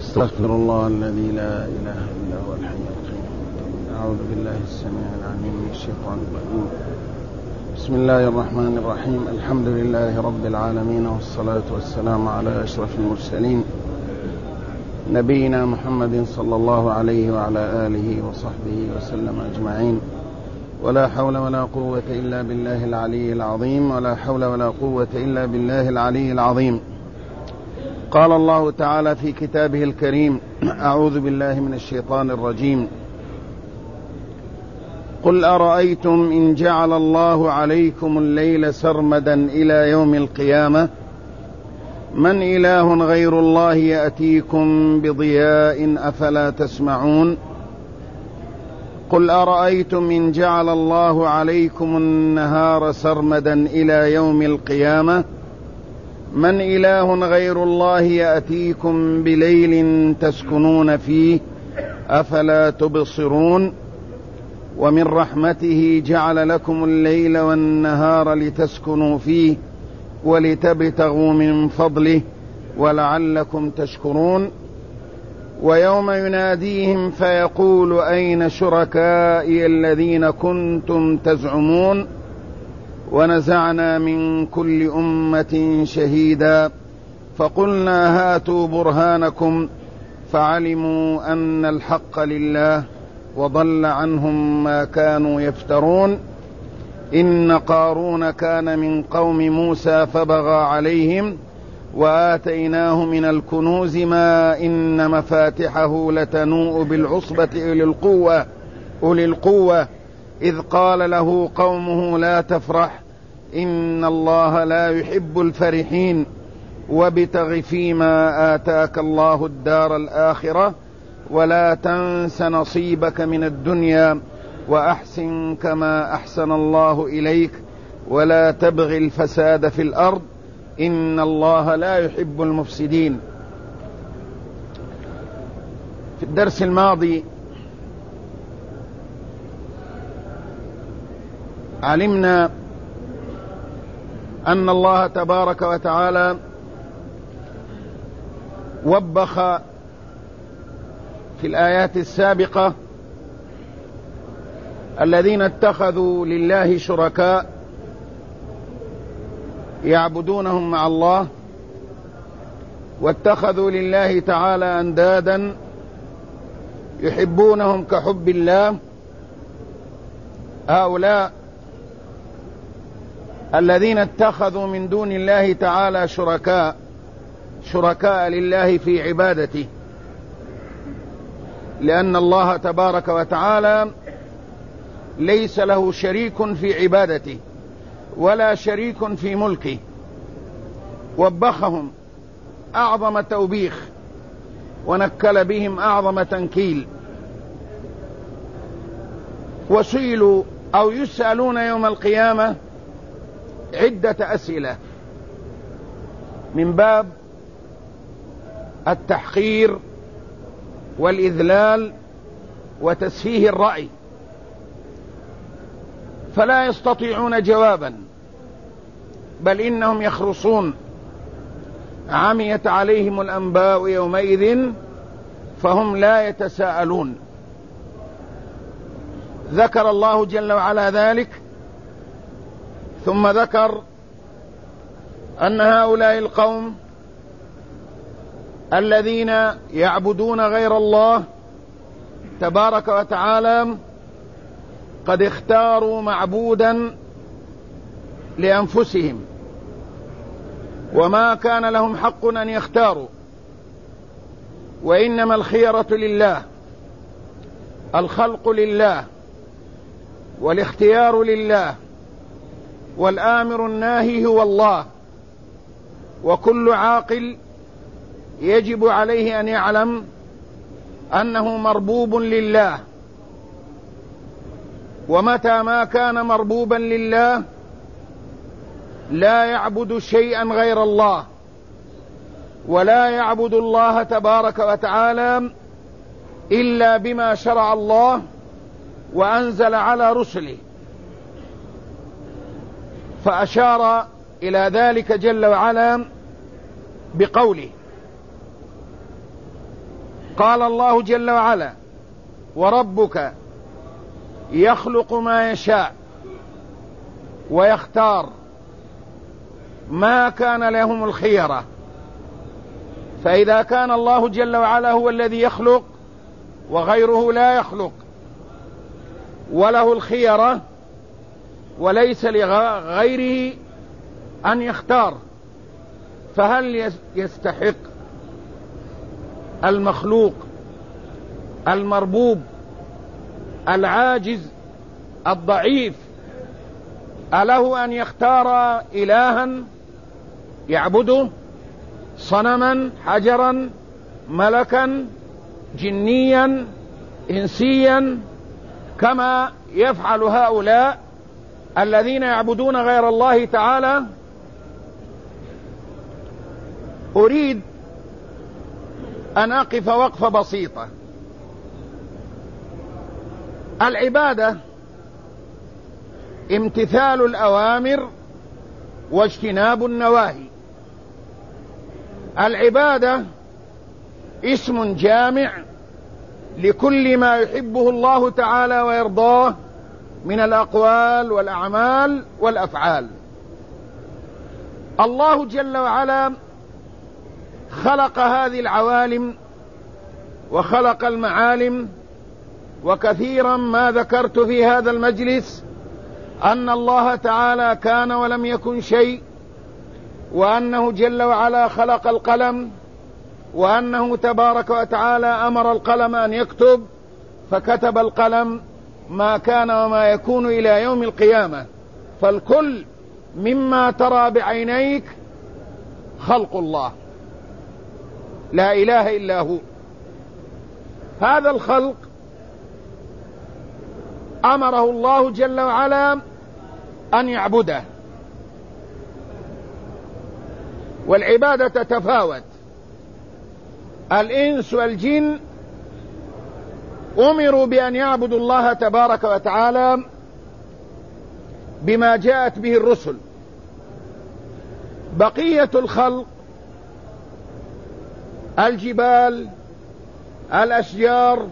استغفر الله الذي لا إله إلا هو الحي القيوم. أعوذ بالله السميع العليم من الشيطان الرجيم. بسم الله الرحمن الرحيم. الحمد لله رب العالمين، والصلاة والسلام على أشرف المرسلين نبينا محمد صلى الله عليه وعلى آله وصحبه وسلم أجمعين. ولا حول ولا قوة إلا بالله العلي العظيم، ولا حول ولا قوة إلا بالله العلي العظيم. قال الله تعالى في كتابه الكريم: أعوذ بالله من الشيطان الرجيم. قل أرأيتم إن جعل الله عليكم الليل سرمدا إلى يوم القيامة من إله غير الله يأتيكم بضياء أفلا تسمعون. قل أرأيتم إن جعل الله عليكم النهار سرمدا إلى يوم القيامة من إله غير الله يأتيكم بليل تسكنون فيه أفلا تبصرون. ومن رحمته جعل لكم الليل والنهار لتسكنوا فيه ولتبتغوا من فضله ولعلكم تشكرون. ويوم يناديهم فيقول أين شركائي الذين كنتم تزعمون ونزعنا من كل أمة شهيدا فقلنا هاتوا برهانكم فعلموا أن الحق لله وضل عنهم ما كانوا يفترون. إن قارون كان من قوم موسى فبغى عليهم وآتيناه من الكنوز ما إن مفاتحه لتنوء بالعصبة أولي القوة إذ قال له قومه لا تفرح إن الله لا يحب الفرحين وابتغ فيما آتاك الله الدار الآخرة ولا تنس نصيبك من الدنيا وأحسن كما أحسن الله إليك ولا تبغ الفساد في الأرض إن الله لا يحب المفسدين. في الدرس الماضي علمنا أن الله تبارك وتعالى وبخ في الآيات السابقة الذين اتخذوا لله شركاء يعبدونهم مع الله، واتخذوا لله تعالى أندادا يحبونهم كحب الله. هؤلاء الذين اتخذوا من دون الله تعالى شركاء لله في عبادته، لأن الله تبارك وتعالى ليس له شريك في عبادته ولا شريك في ملكه. وبخهم أعظم توبيخ ونكل بهم أعظم تنكيل. وسئلوا أو يسألون يوم القيامة عدة أسئلة من باب التحقير والإذلال وتسفيه الرأي، فلا يستطيعون جوابا، بل إنهم يخرصون. عميت عليهم الأنباء يومئذ فهم لا يتساءلون. ذكر الله جل وعلا ذلك، ثم ذكر أن هؤلاء القوم الذين يعبدون غير الله تبارك وتعالى قد اختاروا معبودا لأنفسهم، وما كان لهم حق أن يختاروا، وإنما الخيرة لله، الخلق لله، والاختيار لله، والآمر الناهي هو الله. وكل عاقل يجب عليه أن يعلم أنه مربوب لله، ومتى ما كان مربوبا لله لا يعبد شيئا غير الله، ولا يعبد الله تبارك وتعالى إلا بما شرع الله وأنزل على رسله. فأشار إلى ذلك جل وعلا بقوله: قال الله جل وعلا: وربك يخلق ما يشاء ويختار ما كان لهم الخيرة. فإذا كان الله جل وعلا هو الذي يخلق وغيره لا يخلق وله الخيرة وليس لغيره أن يختار، فهل يستحق المخلوق المربوب العاجز الضعيف أله أن يختار إلها يعبده، صنما، حجرا، ملكا، جنيا، إنسيا، كما يفعل هؤلاء الذين يعبدون غير الله تعالى؟ أريد أن أقف وقفة بسيطة. العبادة امتثال الأوامر واجتناب النواهي. العبادة اسم جامع لكل ما يحبه الله تعالى ويرضاه من الأقوال والأعمال والأفعال. الله جل وعلا خلق هذه العوالم وخلق المعالم، وكثيرا ما ذكرت في هذا المجلس أن الله تعالى كان ولم يكن شيء، وأنه جل وعلا خلق القلم، وأنه تبارك وتعالى أمر القلم أن يكتب، فكتب القلم ما كان وما يكون إلى يوم القيامة. فالكل مما ترى بعينيك خلق الله، لا إله إلا هو. هذا الخلق أمره الله جل وعلا أن يعبده، والعبادة تتفاوت. الإنس والجن أمروا بأن يعبدوا الله تبارك وتعالى بما جاءت به الرسل. بقية الخلق، الجبال، الأشجار،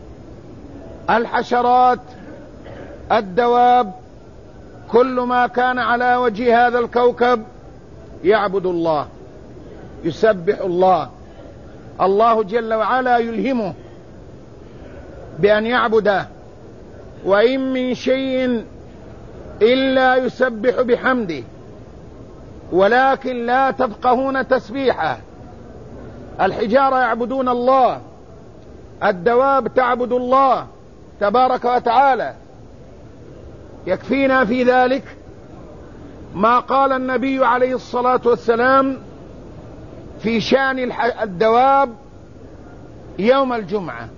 الحشرات، الدواب، كل ما كان على وجه هذا الكوكب يعبد الله، يسبح الله. الله جل وعلا يلهمه بأن يعبده. وإن من شيء إلا يسبح بحمده ولكن لا تفقهون تسبيحه. الحجارة يعبدون الله، الدواب تعبد الله تبارك وتعالى. يكفينا في ذلك ما قال النبي عليه الصلاة والسلام في شأن الدواب يوم الجمعة،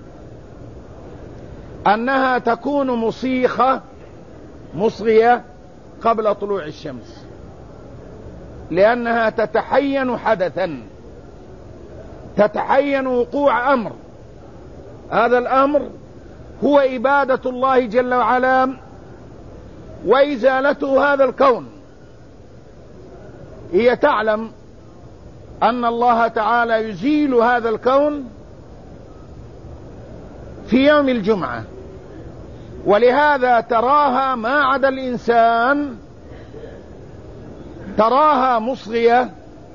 أنها تكون مصغية قبل طلوع الشمس، لأنها تتحين حدثا، تتحين وقوع أمر. هذا الأمر هو إبادة الله جل وعلا وإزالته هذا الكون. هي تعلم أن الله تعالى يزيل هذا الكون في يوم الجمعة، ولهذا تراها ما عدا الإنسان تراها مصغية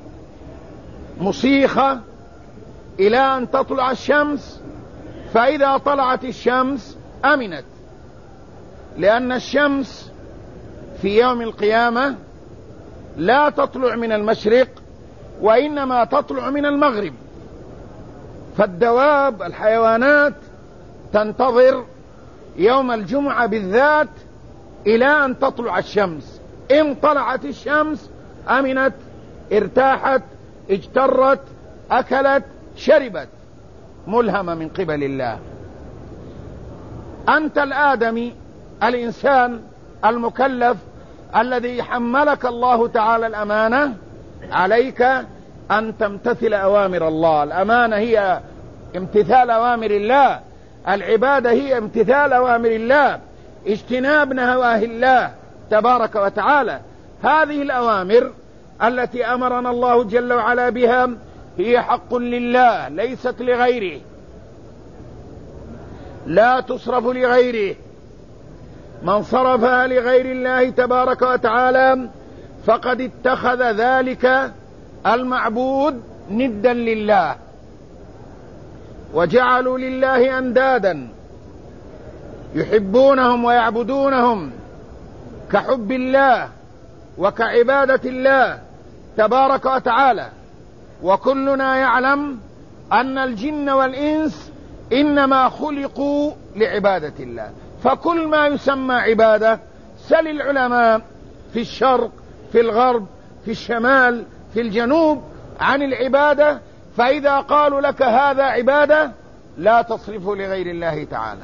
مصيخة إلى أن تطلع الشمس، فإذا طلعت الشمس أمنت، لأن الشمس في يوم القيامة لا تطلع من المشرق وإنما تطلع من المغرب. فالدواب الحيوانات تنتظر يوم الجمعة بالذات إلى أن تطلع الشمس. إن طلعت الشمس أمنت، ارتاحت، اجترت، أكلت، شربت، ملهمة من قبل الله. أنت الآدمي الإنسان المكلف الذي حملك الله تعالى الأمانة، عليك أن تمتثل أوامر الله. الأمانة هي امتثال أوامر الله، العبادة هي امتثال أوامر الله، اجتناب نواهي الله تبارك وتعالى. هذه الأوامر التي أمرنا الله جل وعلا بها هي حق لله ليست لغيره، لا تصرف لغيره. من صرفها لغير الله تبارك وتعالى فقد اتخذ ذلك المعبود ندا لله، وجعلوا لله أندادا يحبونهم ويعبدونهم كحب الله وكعبادة الله تبارك وتعالى. وكلنا يعلم أن الجن والإنس إنما خلقوا لعبادة الله، فكل ما يسمى عبادة سل العلماء في الشرق في الغرب في الشمال في الجنوب عن العبادة، فإذا قالوا لك هذا عبادة لا تصرفه لغير الله تعالى.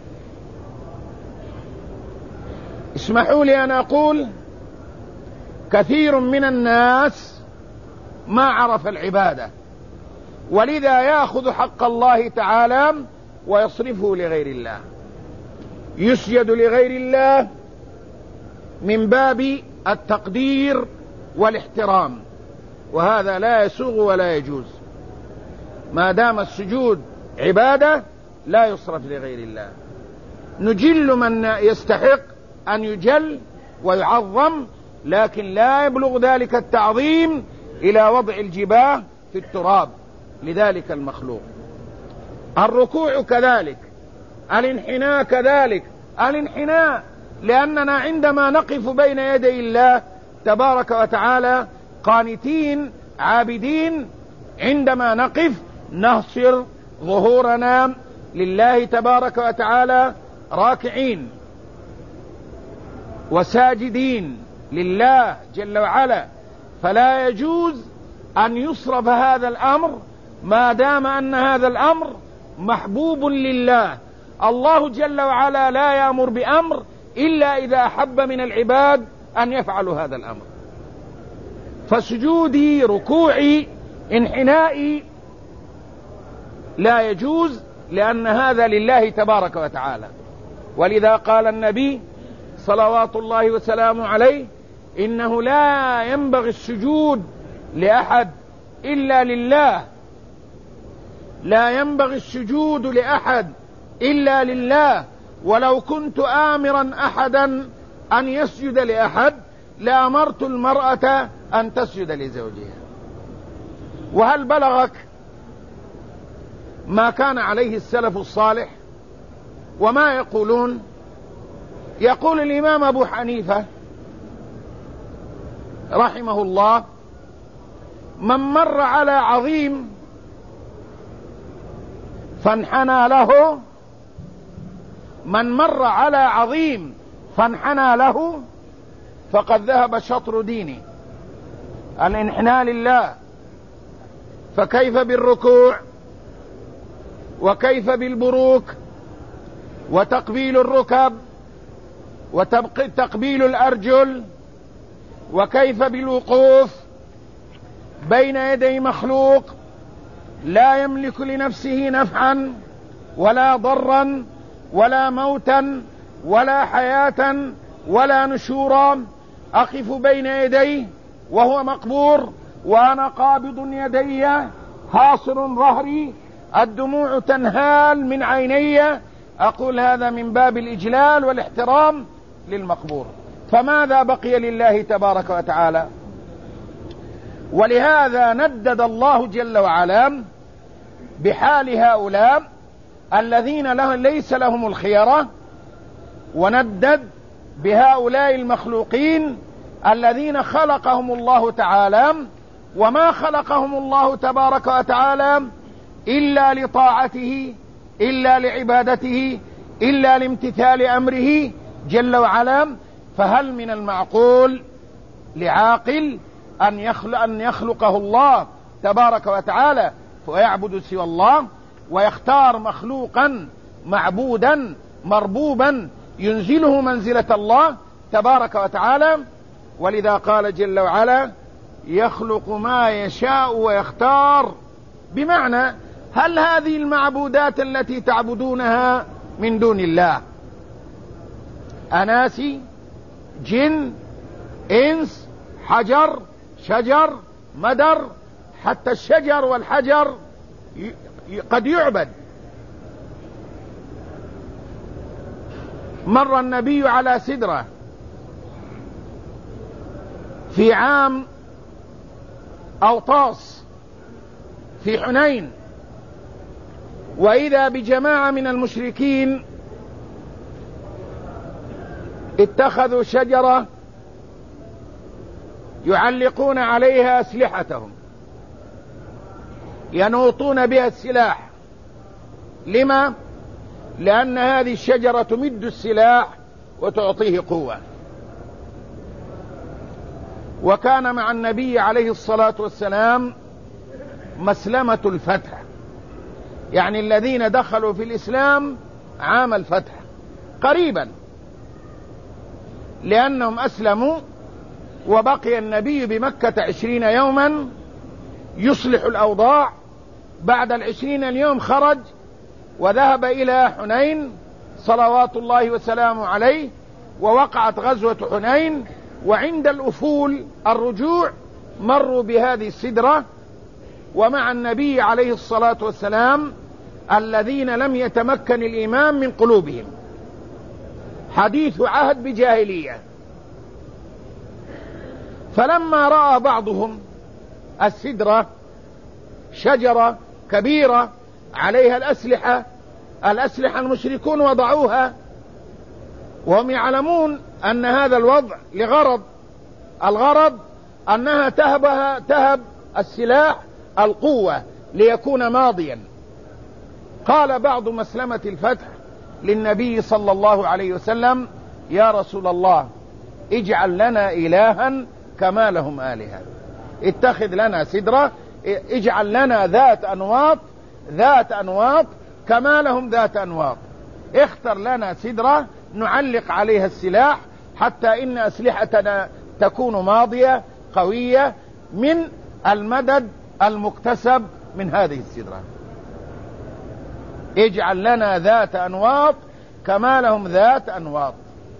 اسمحوا لي أن أقول كثير من الناس ما عرف العبادة، ولذا يأخذ حق الله تعالى ويصرفه لغير الله، يسجد لغير الله من باب التقدير والاحترام، وهذا لا يسوغ ولا يجوز. ما دام السجود عبادة لا يصرف لغير الله. نجل من يستحق أن يجل ويعظم، لكن لا يبلغ ذلك التعظيم إلى وضع الجباه في التراب لذلك المخلوق. الركوع كذلك، الانحناء كذلك. الانحناء لأننا عندما نقف بين يدي الله تبارك وتعالى قانتين عابدين، عندما نقف نهصر ظهورنا لله تبارك وتعالى راكعين وساجدين لله جل وعلا، فلا يجوز أن يصرف هذا الأمر ما دام أن هذا الأمر محبوب لله. الله جل وعلا لا يأمر بأمر إلا إذا أحب من العباد أن يفعلوا هذا الأمر. فسجودي ركوعي انحنائي لا يجوز، لأن هذا لله تبارك وتعالى. ولذا قال النبي صلوات الله وسلامه عليه: إنه لا ينبغي السجود لأحد إلا لله، لا ينبغي السجود لأحد إلا لله، ولو كنت آمرا أحدا أن يسجد لأحد لأمرت المرأة أن تسجد لزوجها. وهل بلغك ما كان عليه السلف الصالح وما يقولون؟ يقول الإمام أبو حنيفة رحمه الله: من مر على عظيم فانحنى له، من مر على عظيم فانحنى له فقد ذهب شطر دينه. الانحناء لله، فكيف بالركوع وكيف بالبروك وتقبيل الركب وتقبيل الأرجل، وكيف بالوقوف بين يدي مخلوق لا يملك لنفسه نفعا ولا ضرا ولا موتا ولا حياة ولا نشورا، أقف بين يديه وهو مقبور وأنا قابض يدي حاصر ظهري، الدموع تنهال من عيني، أقول هذا من باب الإجلال والاحترام للمقبور. فماذا بقي لله تبارك وتعالى؟ ولهذا ندد الله جل وعلا بحال هؤلاء الذين ليس لهم الخيرة، وندد بهؤلاء المخلوقين الذين خلقهم الله تعالى، وما خلقهم الله تبارك وتعالى إلا لطاعته، إلا لعبادته، إلا لامتثال أمره جل وعلا. فهل من المعقول لعاقل أن يخلقه الله تبارك وتعالى ويعبد سوى الله، ويختار مخلوقا معبودا مربوبا ينزله منزلة الله تبارك وتعالى؟ ولذا قال جل وعلا: يخلق ما يشاء ويختار. بمعنى هل هذه المعبودات التي تعبدونها من دون الله أناسي، جن، إنس، حجر، شجر، مدر، حتى الشجر والحجر قد يعبد. مر النبي على سدرة في عام أوطاس في حنين، وإذا بجماعة من المشركين اتخذوا شجرة يعلقون عليها أسلحتهم، ينوطون بها السلاح. لما؟ لأن هذه الشجرة تمد السلاح وتعطيه قوة. وكان مع النبي عليه الصلاة والسلام مسلمة الفتح، يعني الذين دخلوا في الإسلام عام الفتح قريبا، لأنهم أسلموا وبقي النبي بمكة 20 يوما يصلح الأوضاع. بعد 20 اليوم خرج وذهب إلى حنين صلوات الله وسلامه عليه، ووقعت غزوة حنين. وعند الأفول الرجوع مروا بهذه السدرة ومع النبي عليه الصلاة والسلام الذين لم يتمكن الإيمان من قلوبهم، حديث عهد بجاهلية. فلما رأى بعضهم السدرة شجرة كبيرة عليها الأسلحة المشركون وضعوها، وهم يعلمون أن هذا الوضع لغرض، الغرض أنها تهب السلاح القوة ليكون ماضيا. قال بعض مسلمة الفتح للنبي صلى الله عليه وسلم: يا رسول الله، اجعل لنا إلها كما لهم آلهة، اتخذ لنا سدرة، اجعل لنا ذات أنواط كما لهم ذات أنواط، اختر لنا سدرة نعلق عليها السلاح حتى إن أسلحتنا تكون ماضية قوية من المدد المكتسب من هذه السدرة. اجعل لنا ذات أنواط كما لهم ذات أنواط،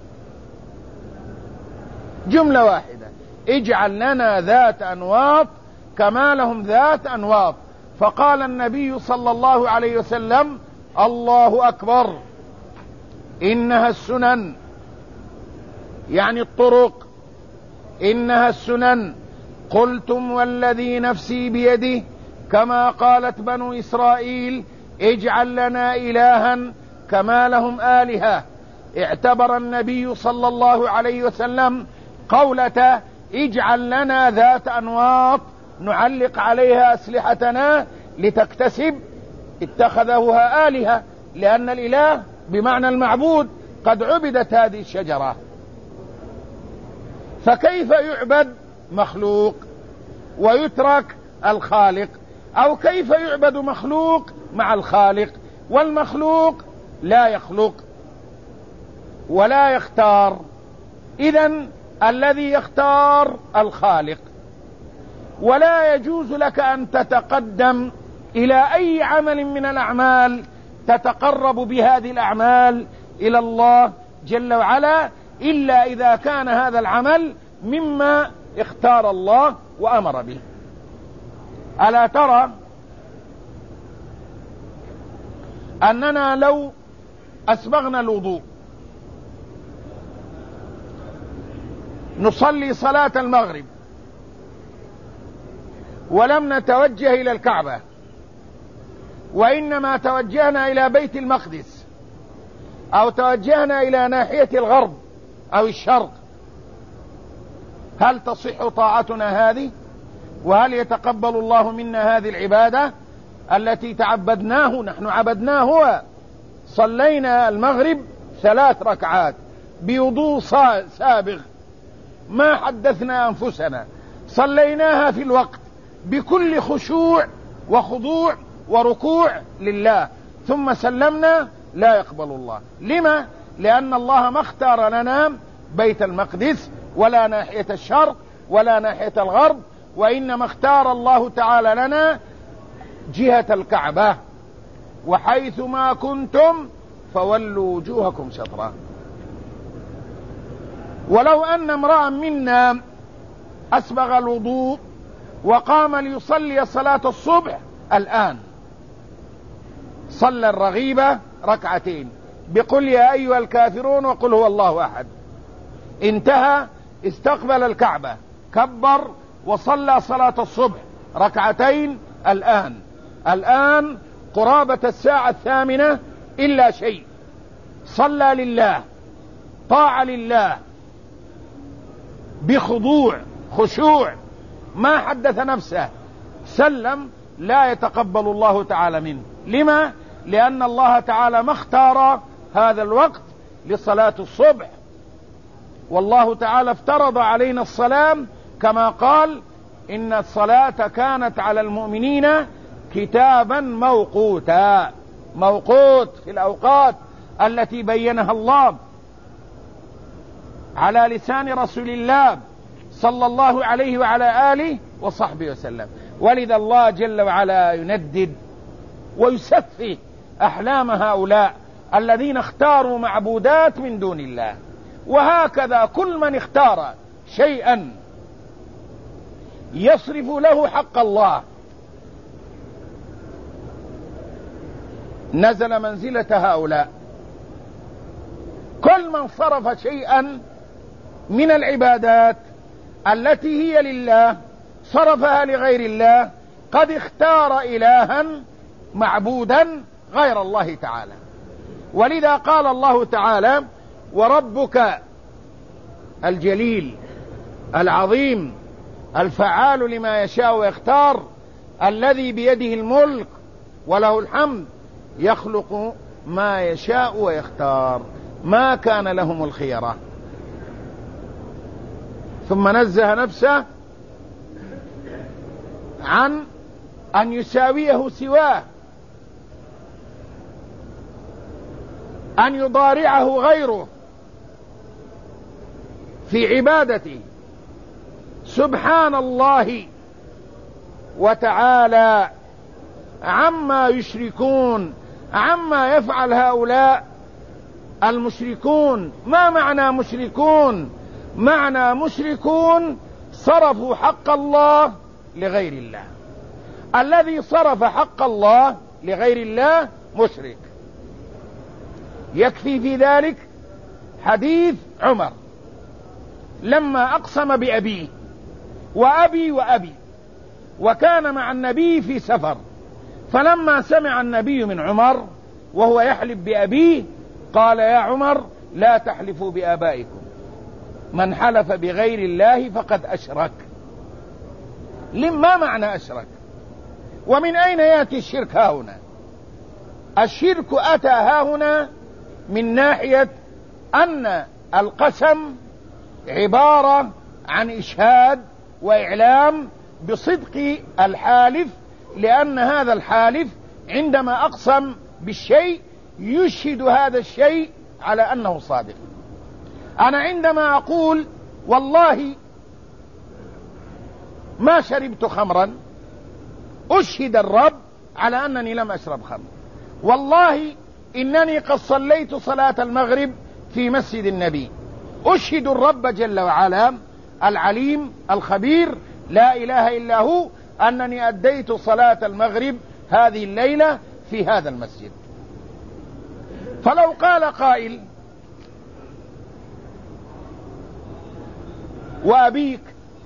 جملة واحدة، اجعل لنا ذات أنواط كما لهم ذات أنواط. فقال النبي صلى الله عليه وسلم: الله أكبر، إنها السنن، يعني الطرق، إنها السنن. قلتم والذي نفسي بيده كما قالت بنو إسرائيل: اجعل لنا إلها كما لهم آلهة. اعتبر النبي صلى الله عليه وسلم قولة اجعل لنا ذات أنواط نعلق عليها أسلحتنا لتكتسب، اتخذوها آلهة، لأن الإله بمعنى المعبود قد عبدت هذه الشجرة. فكيف يعبد مخلوق ويترك الخالق؟ أو كيف يعبد مخلوق مع الخالق؟ والمخلوق لا يخلق ولا يختار، إذن الذي يختار الخالق. ولا يجوز لك أن تتقدم إلى أي عمل من الأعمال تتقرب بهذه الأعمال إلى الله جل وعلا إلا إذا كان هذا العمل مما اختار الله وأمر به. ألا ترى أننا لو أسبغنا الوضوء نصلي صلاة المغرب ولم نتوجه إلى الكعبة وإنما توجهنا إلى بيت المقدس أو توجهنا إلى ناحية الغرب أو الشرق، هل تصح طاعتنا هذه؟ وهل يتقبل الله منا هذه العبادة التي تعبدناه؟ نحن عبدناه، صلينا المغرب 3 ركعات بوضوء سابغ، ما حدثنا أنفسنا، صليناها في الوقت بكل خشوع وخضوع وركوع لله، ثم سلمنا، لا يقبل الله. لما؟ لأن الله ما اختار لنا بيت المقدس ولا ناحية الشرق ولا ناحية الغرب، وإنما اختار الله تعالى لنا جهة الكعبة: وحيث ما كنتم فولوا وجوهكم شطرا. ولو أن امرأ منا أسبغ الوضوء وقام ليصلي صلاة الصبح الآن صلى الرغيبة ركعتين بقل يا أيها الكافرون وقل هو الله أحد، انتهى استقبل الكعبة كبر وصلى صلاة الصبح ركعتين الآن قرابة الساعة 8 إلا شيء، صلى لله طاعة لله بخضوع خشوع، ما حدث نفسه، سلم، لا يتقبل الله تعالى منه. لما؟ لأن الله تعالى ما اختار هذا الوقت لصلاة الصبح، والله تعالى افترض علينا الصلاة كما قال إن الصلاة كانت على المؤمنين كتابا موقوتا، موقوت في الأوقات التي بينها الله على لسان رسول الله صلى الله عليه وعلى آله وصحبه وسلم. ولذا الله جل وعلا يندد ويسفه أحلام هؤلاء الذين اختاروا معبودات من دون الله. وهكذا كل من اختار شيئا يصرف له حق الله نزل منزلة هؤلاء. كل من صرف شيئا من العبادات التي هي لله صرفها لغير الله قد اختار إلها معبودا غير الله تعالى. ولذا قال الله تعالى وربك الجليل العظيم الفعال لما يشاء ويختار الذي بيده الملك وله الحمد يخلق ما يشاء ويختار ما كان لهم الخيرة. ثم نزه نفسه عن أن يساويه سواه، أن يضارعه غيره في عبادته. سبحان الله وتعالى عما يشركون، عما يفعل هؤلاء المشركون. ما معنى مشركون؟ معنى مشركون صرفوا حق الله لغير الله. الذي صرف حق الله لغير الله مشرك. يكفي في ذلك حديث عمر لما أقسم بأبيه وأبي وكان مع النبي في سفر، فلما سمع النبي من عمر وهو يحلف بأبيه قال يا عمر لا تحلفوا بآبائكم، من حلف بغير الله فقد أشرك. ما معنى أشرك؟ ومن أين يأتي الشرك هاهنا؟ الشرك أتى هاهنا من ناحية أن القسم عبارة عن إشهاد وإعلام بصدق الحالف، لأن هذا الحالف عندما أقسم بالشيء يشهد هذا الشيء على أنه صادق. أنا عندما أقول والله ما شربت خمرا أشهد الرب على أنني لم أشرب خمر. والله إنني قد صليت صلاة المغرب في مسجد النبي أشهد الرب جل وعلا العليم الخبير لا إله إلا هو أنني أديت صلاة المغرب هذه الليلة في هذا المسجد. فلو قال قائل وأبيك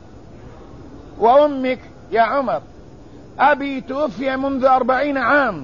وأمك يا عمر، أبي توفي منذ 40 عام،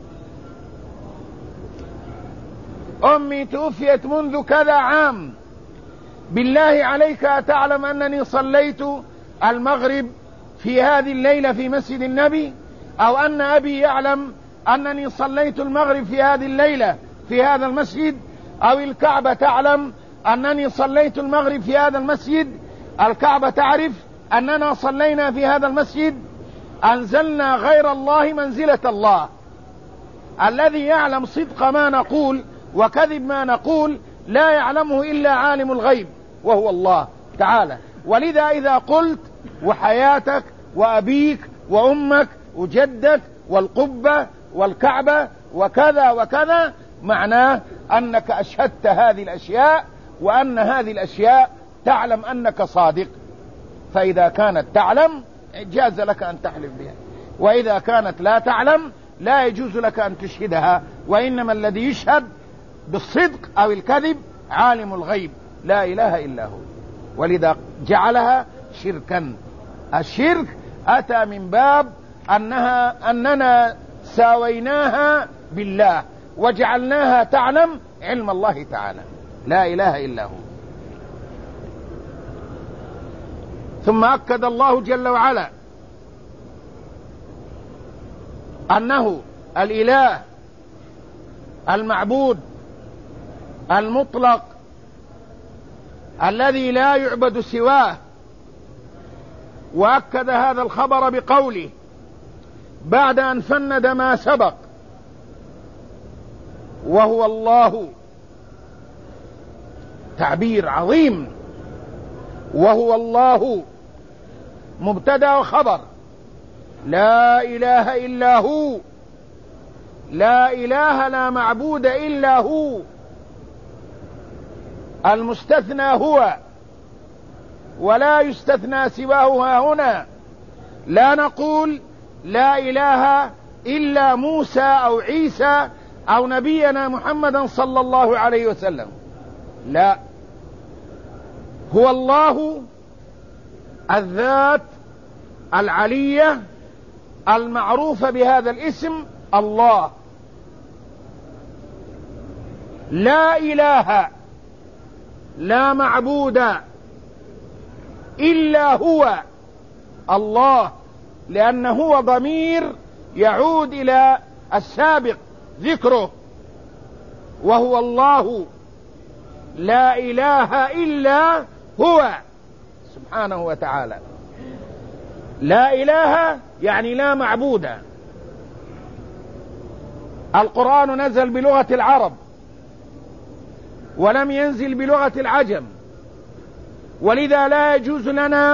أمي توفيت منذ كذا عام، بالله عليك أتعلم أنني صليت المغرب في هذه الليلة في مسجد النبي؟ أو أن أبي يعلم أنني صليت المغرب في هذه الليلة في هذا المسجد؟ أو الكعبة تعلم أنني صليت المغرب في هذا المسجد؟ الكعبة تعرف أننا صلينا في هذا المسجد؟ أنزلنا غير الله منزلة الله. الذي يعلم صدق ما نقول وكذب ما نقول لا يعلمه إلا عالم الغيب وهو الله تعالى. ولذا إذا قلت وحياتك وأبيك وأمك وجدك والقبة والكعبة وكذا وكذا، معناه أنك أشهدت هذه الأشياء وأن هذه الأشياء تعلم أنك صادق. فإذا كانت تعلم جاز لك أن تحلف بها، وإذا كانت لا تعلم لا يجوز لك أن تشهدها، وإنما الذي يشهد بالصدق أو الكذب عالم الغيب لا إله إلا هو، ولذا جعلها شركا. الشرك أتى من باب أننا ساويناها بالله وجعلناها تعلم علم الله تعالى لا إله إلا هو. ثم أكد الله جل وعلا أنه الإله المعبود المطلق الذي لا يعبد سواه، وأكد هذا الخبر بقوله بعد أن فند ما سبق: وهو الله. تعبير عظيم. وهو الله مبتدأ وخبر، لا إله إلا هو، لا إله لا معبود إلا هو. المستثنى هو ولا يستثنى سواه هنا. لا نقول لا إله إلا موسى أو عيسى أو نبينا محمدا صلى الله عليه وسلم، لا، هو الله الذات العلية المعروفة بهذا الاسم الله. لا إله لا معبود إلا هو الله، لأنه هو ضمير يعود إلى السابق ذكره، وهو الله لا إله إلا هو سبحانه وتعالى. لا إله يعني لا معبود. القرآن نزل بلغة العرب ولم ينزل بلغة العجم، ولذا لا يجوز لنا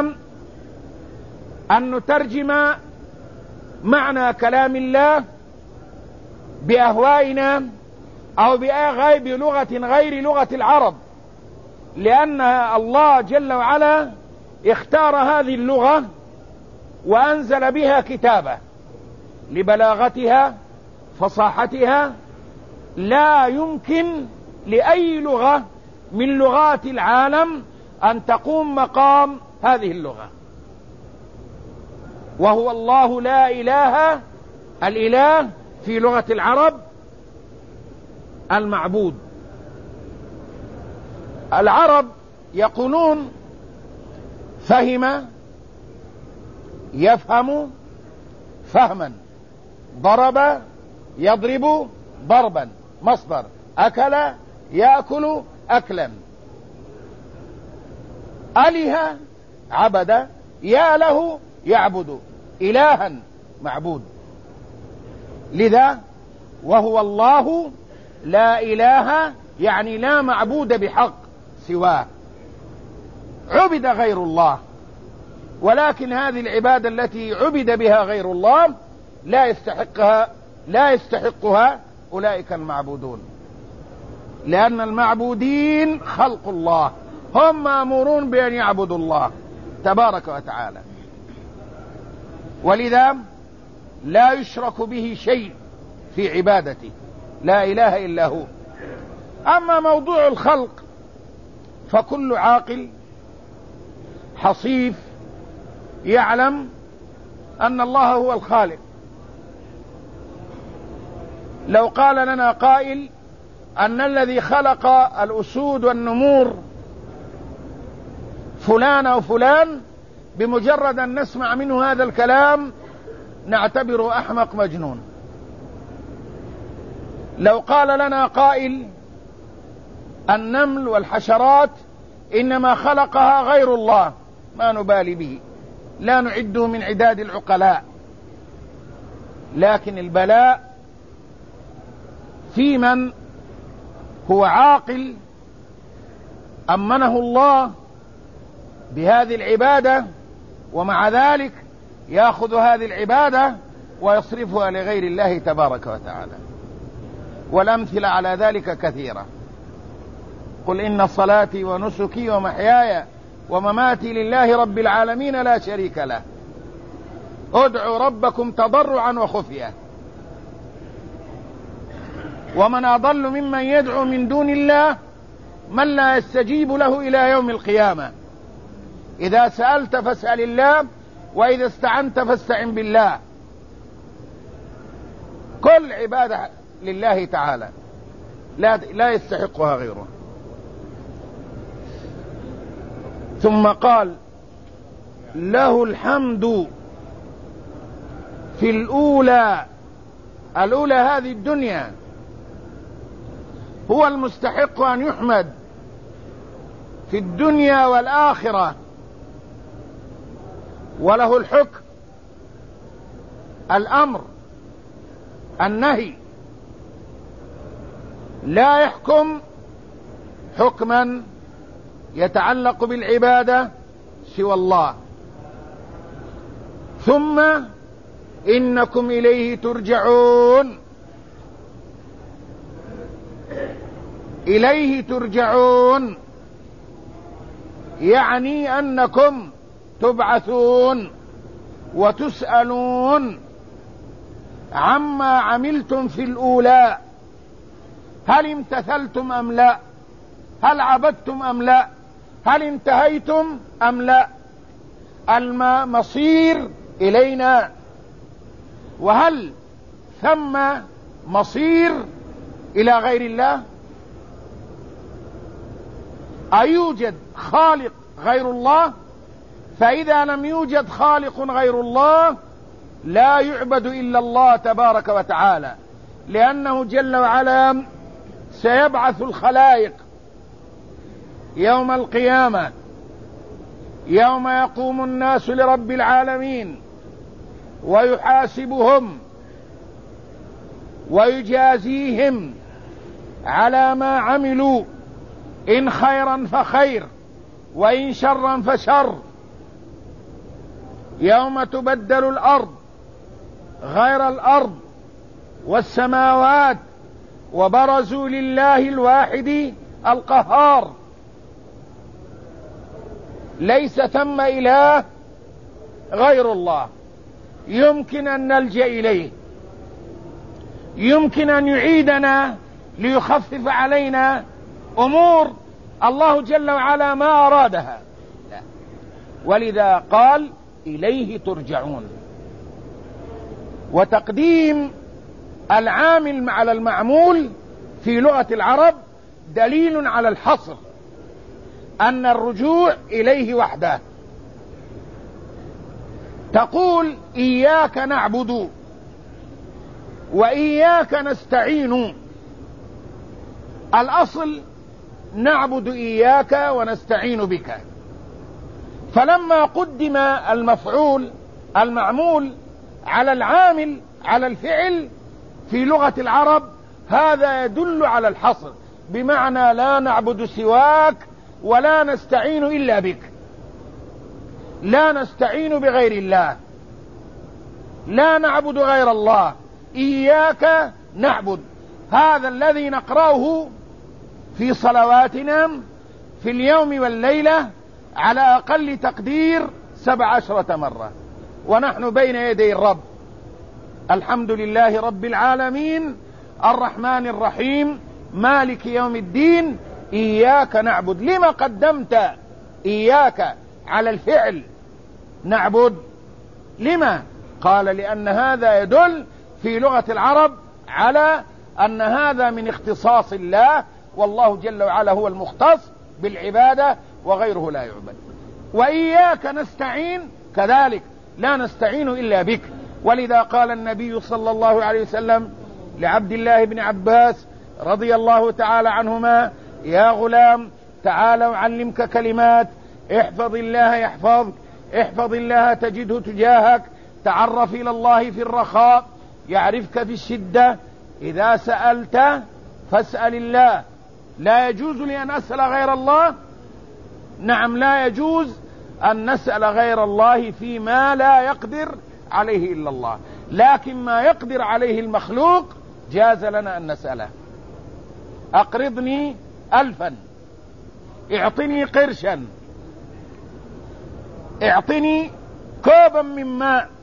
أن نترجم معنى كلام الله بأهوائنا أو بلغة غير لغة العرب، لأن الله جل وعلا اختار هذه اللغة وأنزل بها كتابه لبلاغتها فصاحتها. لا يمكن لأي لغة من لغات العالم أن تقوم مقام هذه اللغة. وهو الله لا إله، الإله في لغة العرب المعبود. العرب يقولون فهم يفهم فهما، ضرب يضرب ضربا، مصدر، أكل يأكل أكلا، أله عبد، ياله يعبد، إلها معبود. لذا وهو الله لا إله يعني لا معبود بحق سواه، عبد غير الله، ولكن هذه العبادة التي عبد بها غير الله لا يستحقها أولئك المعبودون، لأن المعبودين خلق الله، هم مأمورون بأن يعبدوا الله تبارك وتعالى، ولذا لا يشرك به شيء في عبادته، لا إله إلا هو. أما موضوع الخلق فكل عاقل حصيف يعلم أن الله هو الخالق. لو قال لنا قائل أن الذي خلق الأسود والنمور فلان أو فلان، بمجرد أن نسمع منه هذا الكلام نعتبره أحمق مجنون. لو قال لنا قائل النمل والحشرات إنما خلقها غير الله، ما نبالي به، لا نعده من عداد العقلاء. لكن البلاء في من هو عاقل أمنه الله بهذه العبادة، ومع ذلك يأخذ هذه العبادة ويصرفها لغير الله تبارك وتعالى. والأمثلة على ذلك كثيرة. قل إن صلاتي ونسكي ومحياي ومماتي لله رب العالمين لا شريك له ادعوا ربكم تضرعا وخفية. ومن أضل ممن يدعو من دون الله من لا يستجيب له إلى يوم القيامة. إذا سألت فاسأل الله، وإذا استعنت فاستعن بالله. كل عبادة لله تعالى لا يستحقها غيره. ثم قال له الحمد في الأولى هذه الدنيا، هو المستحق أن يحمد في الدنيا والآخرة، وله الحكم، الأمر، النهي. لا يحكم حكما يتعلق بالعبادة سوى الله. ثم إنكم إليه ترجعون. إليه ترجعون يعني أنكم تبعثون وتسألون عما عملتم في الأولى، هل امتثلتم أم لا؟ هل عبدتم أم لا؟ هل انتهيتم أم لا؟ المصير إلينا. وهل ثم مصير إلى غير الله؟ أيوجد خالق غير الله؟ فإذا لم يوجد خالق غير الله لا يعبد إلا الله تبارك وتعالى، لأنه جل وعلا سيبعث الخلائق يوم القيامة، يوم يقوم الناس لرب العالمين ويحاسبهم ويجازيهم على ما عملوا، إن خيرا فخير وإن شرا فشر. يوم تبدل الأرض غير الأرض والسماوات وبرزوا لله الواحد القهار، ليس ثم إله غير الله يمكن أن نلجأ إليه، يمكن أن يعيدنا ليخفف علينا أمور الله جل وعلا ما أرادها. لا. ولذا قال إليه ترجعون. وتقديم العامل على المعمول في لغة العرب دليل على الحصر، أن الرجوع إليه وحده. تقول إياك نعبد وإياك نستعين، الأصل نعبد إياك ونستعين بك، فلما قدم المفعول المعمول على العامل على الفعل في لغة العرب هذا يدل على الحصر، بمعنى لا نعبد سواك ولا نستعين إلا بك، لا نستعين بغير الله، لا نعبد غير الله، إياك نعبد. هذا الذي نقرأه في صلواتنا في اليوم والليلة على أقل تقدير 17 مرة ونحن بين يدي الرب. الحمد لله رب العالمين الرحمن الرحيم مالك يوم الدين إياك نعبد. لما قدمت إياك على الفعل نعبد؟ لما؟ قال لأن هذا يدل في لغة العرب على أن هذا من اختصاص الله، والله جل وعلا هو المختص بالعبادة وغيره لا يعبد. وإياك نستعين كذلك، لا نستعين إلا بك. ولذا قال النبي صلى الله عليه وسلم لعبد الله بن عباس رضي الله تعالى عنهما: يا غلام تعال أعلمك كلمات، احفظ الله يحفظك، احفظ الله تجده تجاهك، تعرف إلى الله في الرخاء يعرفك في الشدة، إذا سألت فاسأل الله. لا يجوز لي أن أسأل غير الله؟ نعم، لا يجوز أن نسأل غير الله فيما لا يقدر عليه إلا الله، لكن ما يقدر عليه المخلوق جاز لنا أن نسأله. أقرضني 1000، اعطني قرشا، اعطني كوبا من ماء،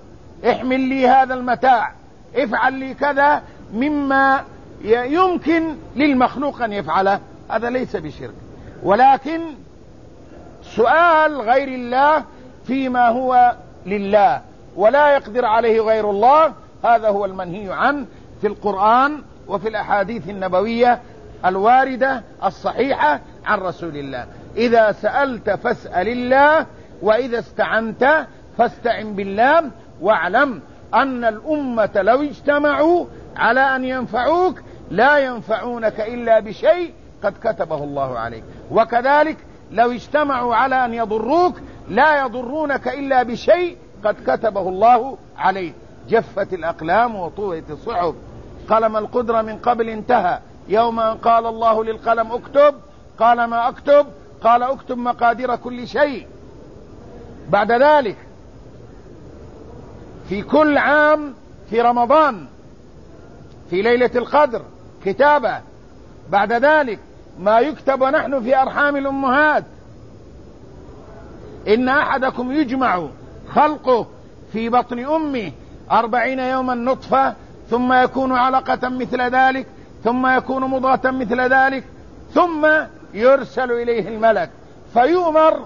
احمل لي هذا المتاع، افعل لي كذا مما يمكن للمخلوق أن يفعله، هذا ليس بشرك. ولكن سؤال غير الله فيما هو لله ولا يقدر عليه غير الله، هذا هو المنهي عنه في القرآن وفي الأحاديث النبوية الواردة الصحيحة عن رسول الله. إذا سألت فاسأل الله، وإذا استعنت فاستعن بالله، واعلم أن الأمة لو اجتمعوا على أن ينفعوك لا ينفعونك إلا بشيء قد كتبه الله عليك، وكذلك لو اجتمعوا على أن يضروك لا يضرونك إلا بشيء قد كتبه الله عليك. جفت الأقلام وطويت الصحف، قلم القدرة من قبل انتهى، يوم أن قال الله للقلم اكتب قال ما اكتب، قال اكتب مقادير كل شيء. بعد ذلك في كل عام في رمضان في ليلة القدر كتابة، بعد ذلك ما يكتب ونحن في أرحام الأمهات، إن أحدكم يجمع خلقه في بطن أمه 40 يوما نطفة، ثم يكون علقة مثل ذلك، ثم يكون مضغة مثل ذلك، ثم يرسل إليه الملك فيؤمر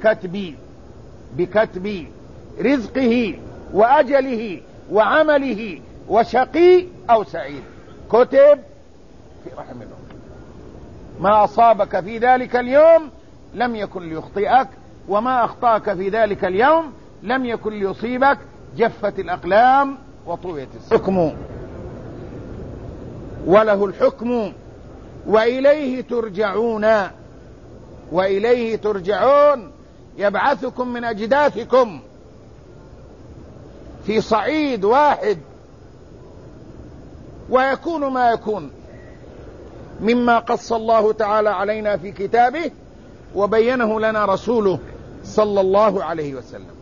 بكتب رزقه وأجله وعمله وشقي أو سعيد. كتب في رحم الأم. ما أصابك في ذلك اليوم لم يكن ليخطئك، وما أخطأك في ذلك اليوم لم يكن ليصيبك. جفت الأقلام وطويت الحكم، وله الحكم وإليه ترجعون. وإليه ترجعون، يبعثكم من أجداثكم في صعيد واحد، ويكون ما يكون مما قص الله تعالى علينا في كتابه وبينه لنا رسوله صلى الله عليه وسلم.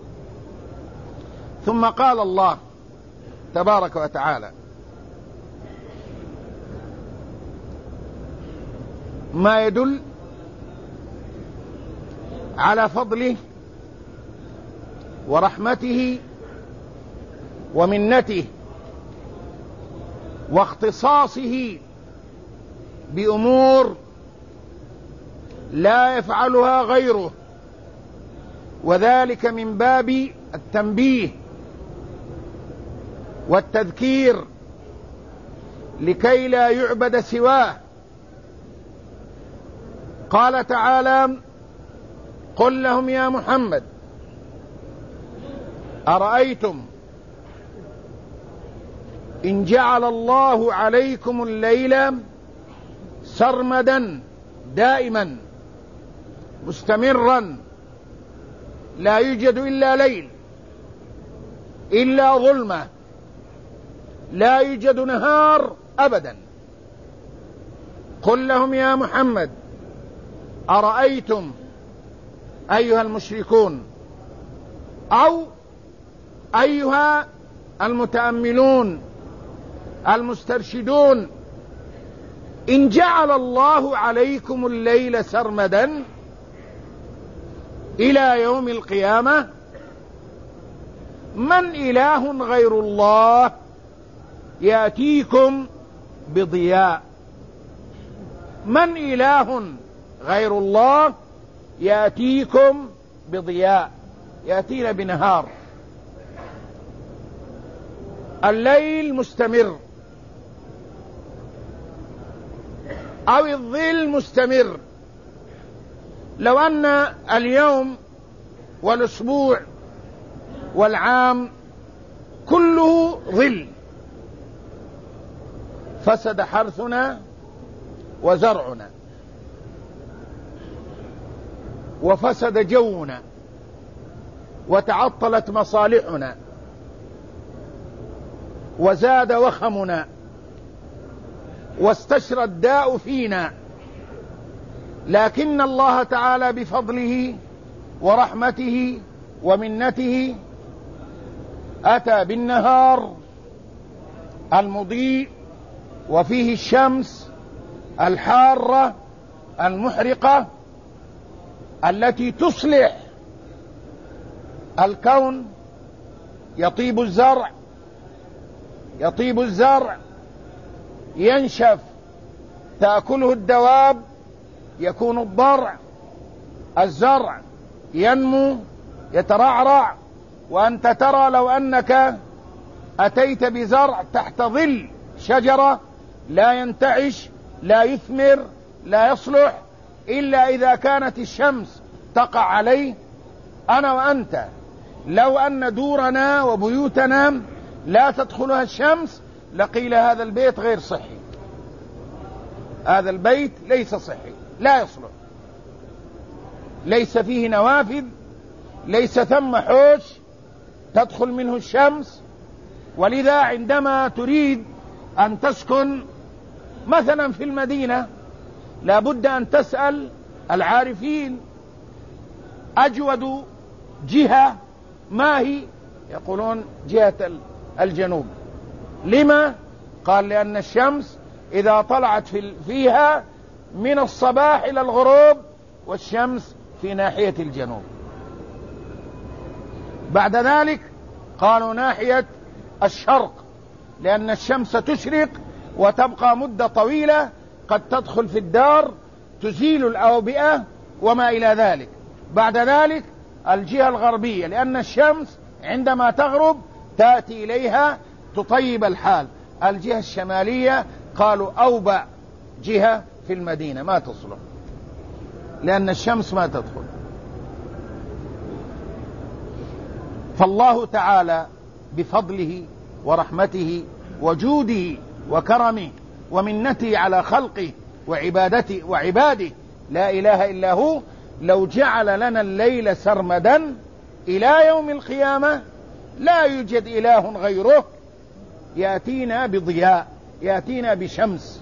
ثم قال الله تبارك وتعالى ما يدل على فضله ورحمته ومنته واختصاصه بأمور لا يفعلها غيره، وذلك من باب التنبيه والتذكير لكي لا يعبد سواه. قال تعالى قل لهم يا محمد أرأيتم إن جعل الله عليكم الليل سرمدا دائما مستمرا لا يوجد إلا ليل إلا ظلمة، لا يوجد نهار أبدا. قل لهم يا محمد أرأيتم أيها المشركون أو أيها المتأملون المسترشدون، إن جعل الله عليكم الليل سرمدا إلى يوم القيامة من إله غير الله يأتيكم بضياء؟ من إله غير الله يأتيكم بضياء، يأتينا بنهار. الليل مستمر أو الظل مستمر. لو أن اليوم والأسبوع والعام كله ظل فسد حرثنا وزرعنا وفسد جونا وتعطلت مصالحنا وزاد وخمنا واستشرى الداء فينا. لكن الله تعالى بفضله ورحمته ومنته أتى بالنهار المضيء وفيه الشمس الحارة المحرقة التي تصلح الكون يطيب الزرع ينشف تأكله الدواب، يكون الضرع، الزرع ينمو يترعرع، وأنت ترى لو أنك أتيت بزرع تحت ظل شجرة لا ينتعش لا يثمر لا يصلح إلا إذا كانت الشمس تقع عليه. أنا وأنت لو أن دورنا وبيوتنا لا تدخلها الشمس لقيل هذا البيت غير صحي، هذا البيت ليس صحي، لا يصلح، ليس فيه نوافذ، ليس ثم حوش تدخل منه الشمس. ولذا عندما تريد أن تسكن مثلا في المدينة لابد أن تسأل العارفين أجود جهة ما هي؟ يقولون جهة الجنوب. لما؟ قال لأن الشمس إذا طلعت فيها من الصباح إلى الغروب والشمس في ناحية الجنوب. بعد ذلك قالوا ناحية الشرق لأن الشمس تشرق وتبقى مدة طويلة، قد تدخل في الدار تزيل الأوبئة وما إلى ذلك. بعد ذلك الجهة الغربية لأن الشمس عندما تغرب تأتي إليها تطيب الحال. الجهة الشمالية قالوا أوبأ جهة في المدينة ما تصلح لأن الشمس ما تدخل. فالله تعالى بفضله ورحمته وجوده وكرمه ومنته على خلقه وعباده لا إله إلا هو لو جعل لنا الليل سرمدا إلى يوم القيامة لا يوجد إله غيره يأتينا بضياء، يأتينا بشمس.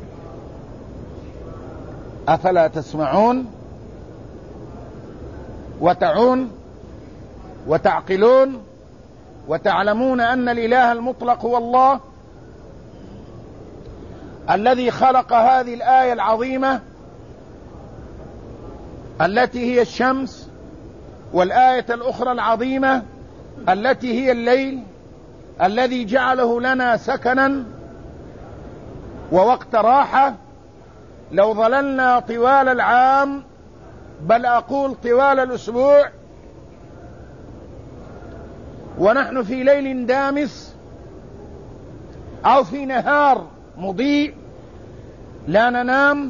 أفلا تسمعون وتعون وتعقلون وتعلمون أن الإله المطلق هو الله الذي خلق هذه الآية العظيمة التي هي الشمس، والآية الأخرى العظيمة التي هي الليل الذي جعله لنا سكنا ووقت راحة. لو ظللنا طوال العام بل أقول طوال الأسبوع ونحن في ليل دامس أو في نهار مضيء لا ننام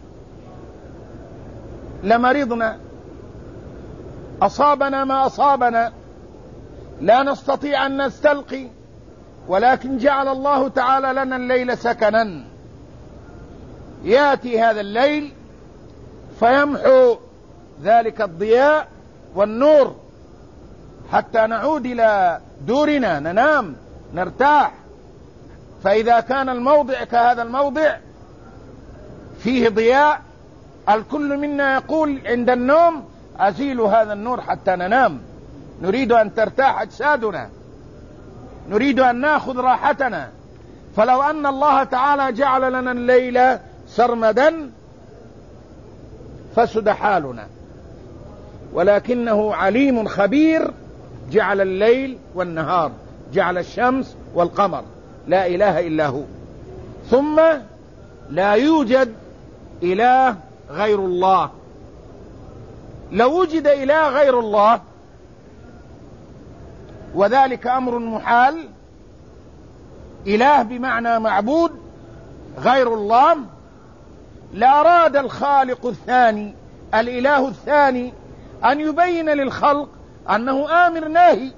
لمرضنا، أصابنا ما أصابنا، لا نستطيع أن نستلقي. ولكن جعل الله تعالى لنا الليل سكنا، يأتي هذا الليل فيمحو ذلك الضياء والنور حتى نعود إلى دورنا ننام نرتاح. فإذا كان الموضع كهذا الموضع فيه ضياء الكل منا يقول عند النوم أزيل هذا النور حتى ننام، نريد أن ترتاح أجسادنا، نريد أن نأخذ راحتنا. فلو أن الله تعالى جعل لنا الليل سرمدا فسد حالنا، ولكنه عليم خبير جعل الليل والنهار، جعل الشمس والقمر، لا إله إلا هو. ثم لا يوجد إله غير الله. لو وجد إله غير الله وذلك أمر محال، إله بمعنى معبود غير الله، لأراد الخالق الثاني الإله الثاني أن يبين للخلق أنه آمر ناهي.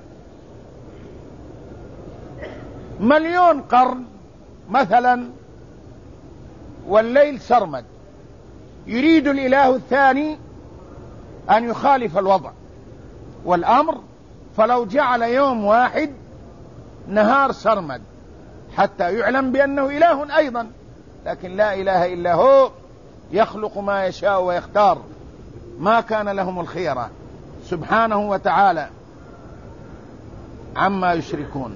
1,000,000 قرن مثلا والليل سرمد، يريد الإله الثاني أن يخالف الوضع والأمر، فلو جعل يوم واحد نهار سرمد حتى يعلم بأنه إله أيضا. لكن لا إله إلا هو يخلق ما يشاء ويختار، ما كان لهم الخيرة سبحانه وتعالى عما يشركون.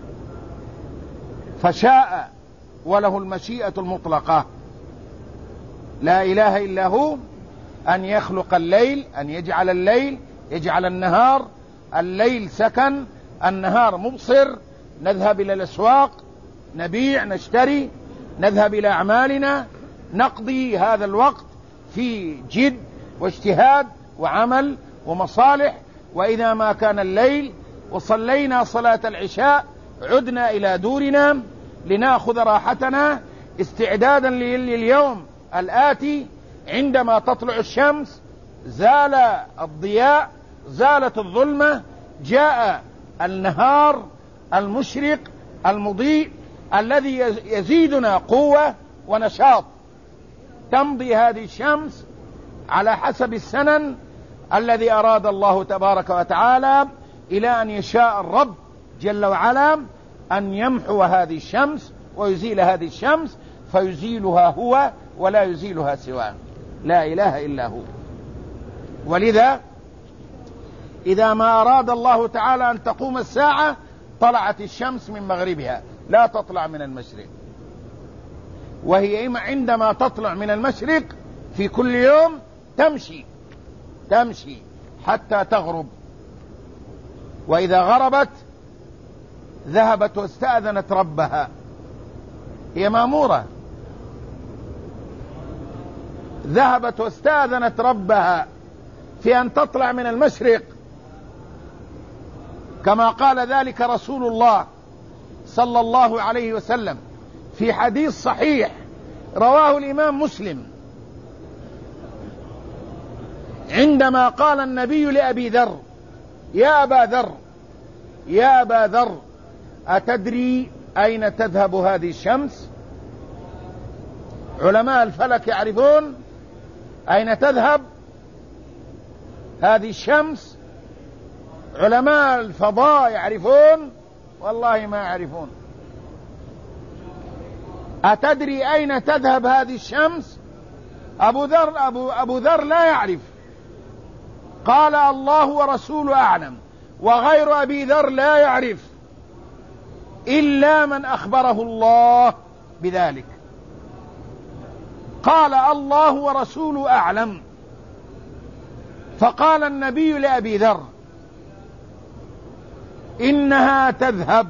فشاء وله المشيئة المطلقة، لا إله إلا هو أن يخلق الليل، أن يجعل الليل، يجعل النهار، الليل سكن، النهار مبصر، نذهب إلى الأسواق، نبيع، نشتري، نذهب إلى أعمالنا، نقضي هذا الوقت في جد واجتهاد وعمل ومصالح. وإذا ما كان الليل وصلينا صلاة العشاء عدنا إلى دورنا لنأخذ راحتنا استعدادا لليوم الآتي. عندما تطلع الشمس زال الضياء، زالت الظلمة، جاء النهار المشرق المضيء الذي يزيدنا قوة ونشاط. تمضي هذه الشمس على حسب السنن الذي أراد الله تبارك وتعالى، إلى أن يشاء الرب جل وعلا أن يمحو هذه الشمس ويزيل هذه الشمس، فيزيلها هو ولا يزيلها سواه، لا إله إلا هو. ولذا إذا ما أراد الله تعالى أن تقوم الساعة طلعت الشمس من مغربها، لا تطلع من المشرق. وهي عندما تطلع من المشرق في كل يوم تمشي حتى تغرب، وإذا غربت ذهبت واستأذنت ربها. هي مأمورة، ذهبت واستأذنت ربها في أن تطلع من المشرق، كما قال ذلك رسول الله صلى الله عليه وسلم في حديث صحيح رواه الإمام مسلم، عندما قال النبي لأبي ذر: يا أبا ذر أتدري أين تذهب هذه الشمس؟ علماء الفلك يعرفون أين تذهب هذه الشمس، علماء الفضاء يعرفون، والله ما يعرفون. أتدري أين تذهب هذه الشمس؟ أبو ذر لا يعرف. قال: الله ورسوله أعلم. وغير أبي ذر لا يعرف إلا من أخبره الله بذلك. قال: الله ورسوله أعلم. فقال النبي لأبي ذر: إنها تذهب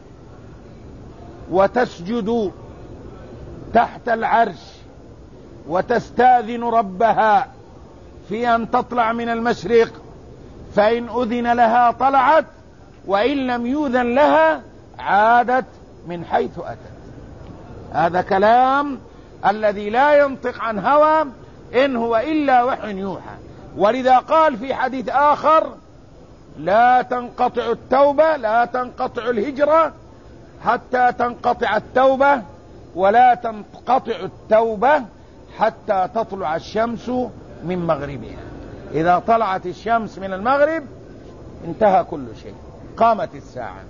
وتسجد تحت العرش وتستأذن ربها في أن تطلع من المشرق، فإن أذن لها طلعت، وإن لم يؤذن لها عادت من حيث أتت. هذا كلام الذي لا ينطق عن هوى، إن هو إلا وحي يوحى. ولذا قال في حديث آخر: لا تنقطع التوبة، لا تنقطع الهجرة حتى تنقطع التوبة، ولا تنقطع التوبة حتى تطلع الشمس من مغربها. إذا طلعت الشمس من المغرب انتهى كل شيء، قامت الساعة،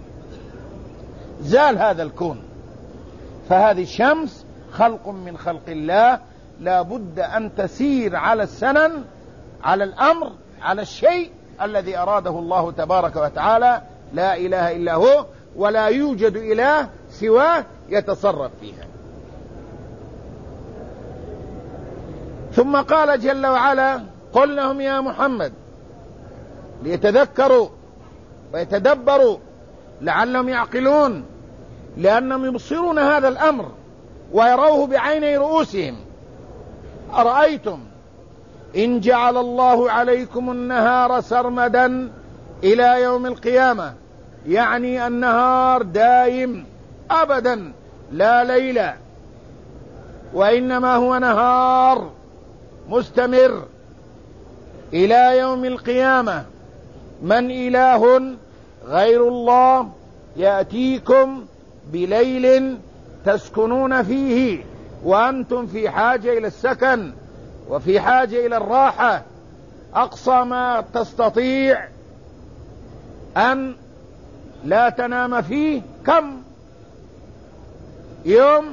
زال هذا الكون. فهذه الشمس خلق من خلق الله، لا بد أن تسير على السنن، على الأمر، على الشيء الذي أراده الله تبارك وتعالى، لا إله إلا هو، ولا يوجد إله سواه يتصرف فيها. ثم قال جل وعلا: قل لهم يا محمد ليتذكروا ويتدبروا لعلهم يعقلون، لأنهم يبصرون هذا الأمر ويروه بعيني رؤوسهم. أرأيتم إن جعل الله عليكم النهار سرمدا إلى يوم القيامة، يعني النهار دائم أبدا لا ليل، وإنما هو نهار مستمر إلى يوم القيامة، من إله غير الله يأتيكم بليل تسكنون فيه وأنتم في حاجة إلى السكن وفي حاجة إلى الراحة، أقصى ما تستطيع أن لا تنام فيه كم يوم؟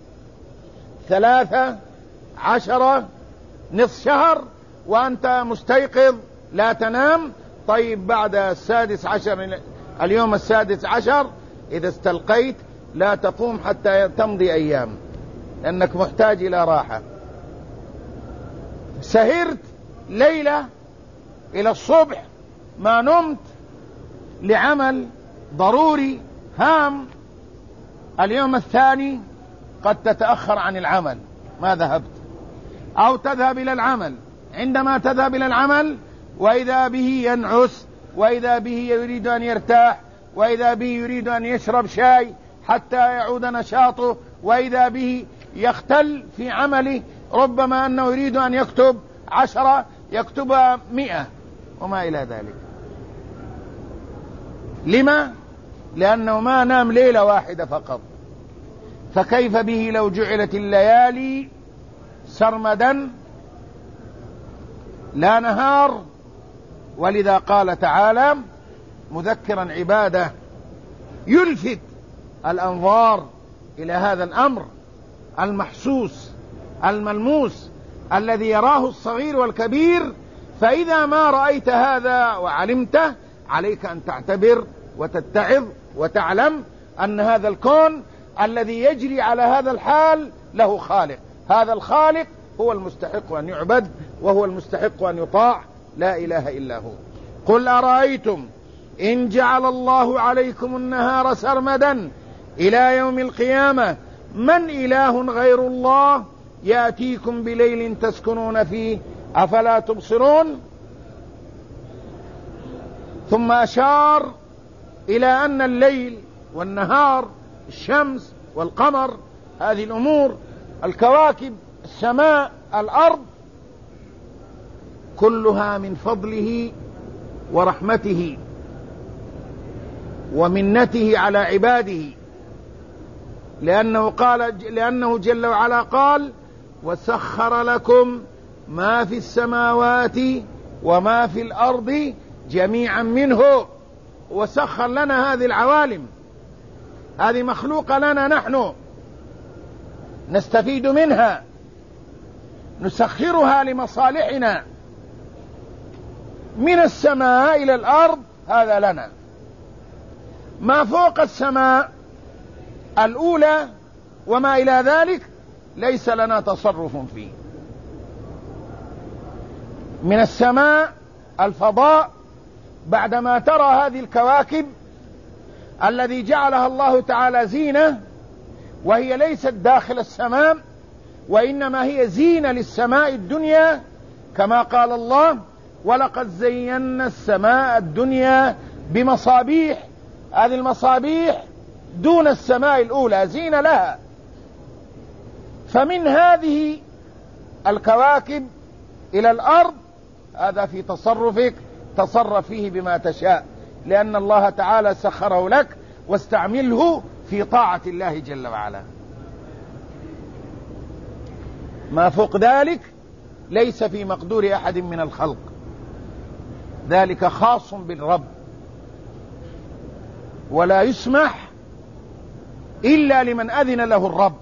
13 نصف شهر وأنت مستيقظ لا تنام. طيب بعد 16 اليوم 16 إذا استلقيت لا تقوم حتى تمضي أيام، لأنك محتاج إلى راحة. سهرت ليلة إلى الصبح ما نمت، لعمل ضروري هام، اليوم الثاني قد تتأخر عن العمل ما ذهبت، أو تذهب إلى العمل، عندما تذهب إلى العمل وإذا به ينعس، وإذا به يريد أن يرتاح، وإذا به يريد أن يشرب شاي حتى يعود نشاطه، وإذا به يختل في عمله، ربما أنه يريد أن يكتب 10 يكتبها 100 وما إلى ذلك. لما؟ لأنه ما نام ليلة واحدة فقط. فكيف به لو جعلت الليالي سرمدا لا نهار؟ ولذا قال تعالى مذكرا عباده يلفت الأنظار إلى هذا الأمر المحسوس الملموس الذي يراه الصغير والكبير. فإذا ما رأيت هذا وعلمته عليك أن تعتبر وتتعظ وتعلم أن هذا الكون الذي يجري على هذا الحال له خالق، هذا الخالق هو المستحق أن يعبد وهو المستحق أن يطاع، لا إله إلا هو. قل أرأيتم إن جعل الله عليكم النهار سرمدا إلى يوم القيامة من إله غير الله يأتيكم بليل تسكنون فيه أفلا تبصرون؟ ثم أشار إلى أن الليل والنهار، الشمس والقمر، هذه الأمور، الكواكب، السماء، الأرض، كلها من فضله ورحمته ومنته على عباده، لأنه جل وعلا قال وسخر لكم ما في السماوات وما في الأرض جميعا منه. وسخر لنا هذه العوالم، هذه مخلوقة لنا نحن نستفيد منها، نسخرها لمصالحنا، من السماء إلى الأرض هذا لنا. ما فوق السماء الأولى وما إلى ذلك ليس لنا تصرف فيه. من السماء الفضاء، بعدما ترى هذه الكواكب الذي جعلها الله تعالى زينة، وهي ليست داخل السماء وإنما هي زينة للسماء الدنيا، كما قال الله ولقد زينا السماء الدنيا بمصابيح. هذه المصابيح دون السماء الأولى زينة لها. فمن هذه الكواكب إلى الأرض هذا في تصرفك، تصرف فيه بما تشاء، لأن الله تعالى سخره لك، واستعمله في طاعة الله جل وعلا. ما فوق ذلك ليس في مقدور أحد من الخلق، ذلك خاص بالرب، ولا يسمح إلا لمن أذن له الرب.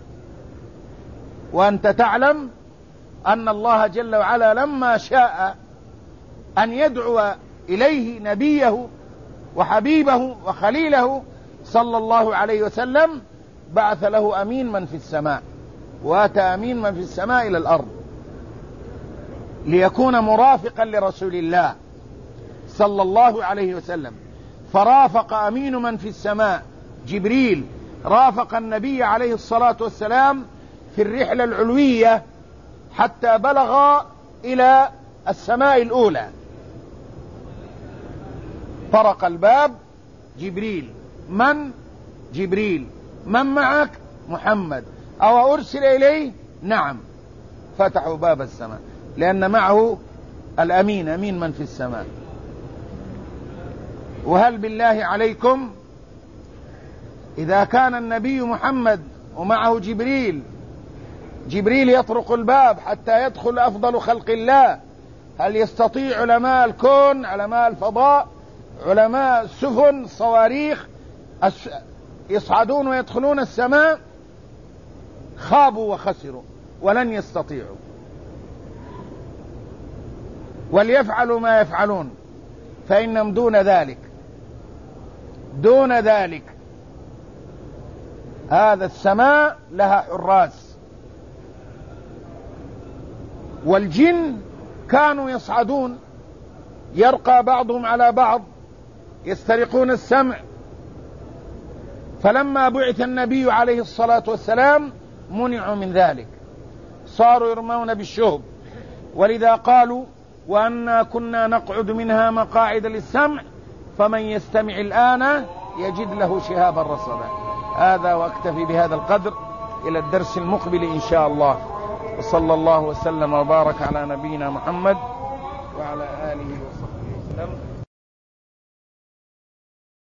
وأنت تعلم أن الله جل وعلا لما شاء أن يدعو إليه نبيه وحبيبه وخليله صلى الله عليه وسلم بعث له أمين من في السماء، وآتى أمين من في السماء إلى الأرض ليكون مرافقا لرسول الله صلى الله عليه وسلم. فرافق أمين من في السماء جبريل، رافق النبي عليه الصلاة والسلام في الرحلة العلوية حتى بلغ إلى السماء الأولى. طرق الباب جبريل، من؟ جبريل. من معك؟ محمد. أو أرسل إليه؟ نعم. فتحوا باب السماء لأن معه الأمين، أمين من في السماء. وهل بالله عليكم إذا كان النبي محمد ومعه جبريل، جبريل يطرق الباب حتى يدخل أفضل خلق الله، هل يستطيع علماء الكون، علماء الفضاء، علماء السفن، الصواريخ يصعدون ويدخلون السماء؟ خابوا وخسروا ولن يستطيعوا. وليفعلوا ما يفعلون فإنهم دون ذلك، دون ذلك. هذا السماء لها حراس، والجن كانوا يصعدون، يرقى بعضهم على بعض يسترقون السمع. فلما بعث النبي عليه الصلاة والسلام منعوا من ذلك، صاروا يرمون بالشهب. ولذا قالوا وأنا كنا نقعد منها مقاعد للسمع فمن يستمع الآن يجد له شهابا رصدا. هذا وأكتفي بهذا القدر، إلى الدرس المقبل إن شاء الله. وصلى الله وسلم وبارك على نبينا محمد وعلى آله وصحبه وسلم.